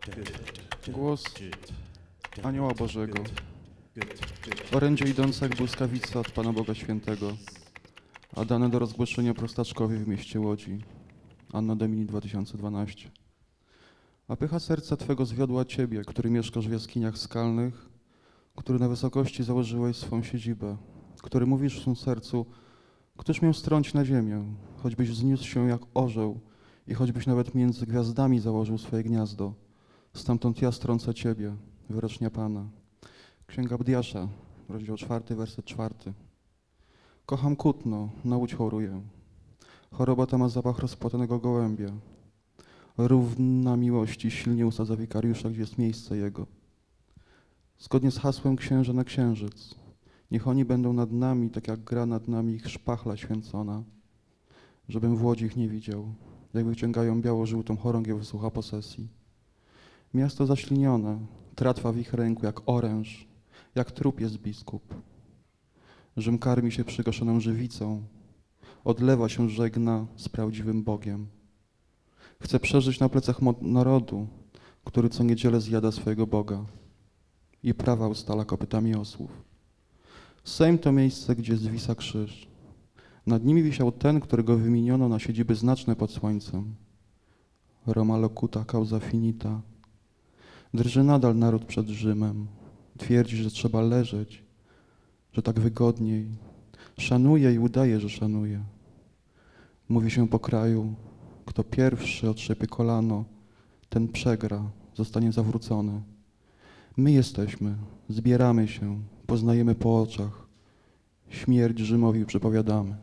Głos Anioła Bożego. Orędzie idące jak błyskawica od Pana Boga Świętego, a dane do rozgłoszenia prostaczkowi w mieście Łodzi. Anno Domini 2012. A pycha serca Twego zwiodła Ciebie, który mieszkasz w jaskiniach skalnych, który na wysokości założyłeś swą siedzibę, który mówisz w swym sercu, któż mię strąć na ziemię, choćbyś wzniósł się jak orzeł i choćbyś nawet między gwiazdami założył swoje gniazdo. Stamtąd ja strącę Ciebie, wyrocznia Pana. Księga Abdiasza, rozdział 4, werset 4. Kocham kutno, na łódź choruję. Choroba ta ma zapach rozpłotanego gołębia. Równa miłości silnie usadza wikariusza, gdzie jest miejsce jego. Zgodnie z hasłem księża na księżyc, niech oni będą nad nami, tak jak gra nad nami ich szpachla święcona, żebym w Łodzi ich nie widział, jak wyciągają biało-żółtą chorągiew z ucha posesji. Miasto zaślinione, tratwa w ich ręku jak oręż, jak trup jest biskup. Rzym karmi się przygaszoną żywicą, odlewa się żegna z prawdziwym Bogiem. Chce przeżyć na plecach narodu, który co niedzielę zjada swojego Boga i prawa ustala kopytami osłów. Sejm to miejsce, gdzie zwisa krzyż. Nad nimi wisiał ten, którego wymieniono na siedziby znaczne pod słońcem. Roma locuta causa finita. Drży nadal naród przed Rzymem. Twierdzi, że trzeba leżeć, że tak wygodniej. Szanuje i udaje, że szanuje. Mówi się po kraju, kto pierwszy otrzepie kolano, ten przegra, zostanie zawrócony. My jesteśmy, zbieramy się, poznajemy po oczach. Śmierć Rzymowi przepowiadamy.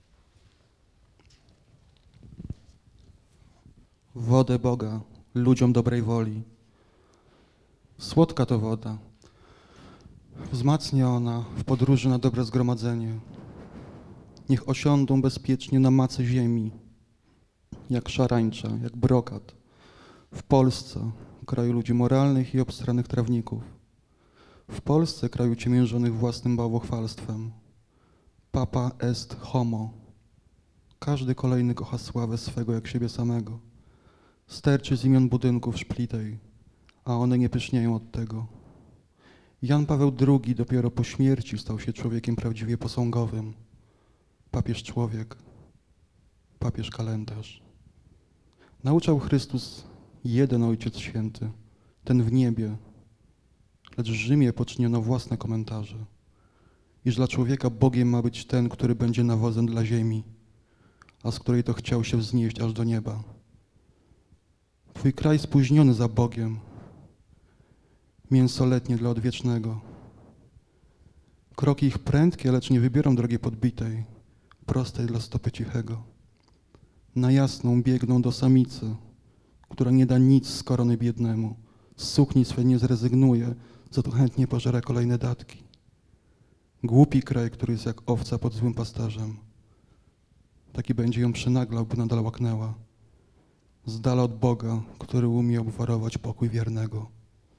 Wodę Boga, ludziom dobrej woli. Słodka to woda. Wzmacnia ona w podróży na dobre zgromadzenie. Niech osiądą bezpiecznie na macy ziemi, jak szarańcza, jak brokat. W Polsce, kraju ludzi moralnych i obstranych trawników. W Polsce, kraju ciemiężonych własnym bałwochwalstwem. Papa est homo. Każdy kolejny kocha sławę swego jak siebie samego. Sterczy z imion budynków szplitej, a one nie pysznieją od tego. Jan Paweł II dopiero po śmierci stał się człowiekiem prawdziwie posągowym. Papież człowiek, papież kalendarz. Nauczał Chrystus jeden Ojciec Święty, ten w niebie, lecz w Rzymie poczyniono własne komentarze, iż dla człowieka Bogiem ma być ten, który będzie nawozem dla ziemi, a z której to chciał się wznieść aż do nieba. Twój kraj spóźniony za Bogiem, mięso letnie dla odwiecznego. Kroki ich prędkie, lecz nie wybiorą drogi podbitej, prostej dla stopy cichego. Na jasną biegną do samicy, która nie da nic z korony biednemu, z sukni swej nie zrezygnuje, za to chętnie pożera kolejne datki. Głupi kraj, który jest jak owca pod złym pasterzem. Taki będzie ją przynaglał, by nadal łaknęła. Z dala od Boga, który umie obwarować pokój wiernego.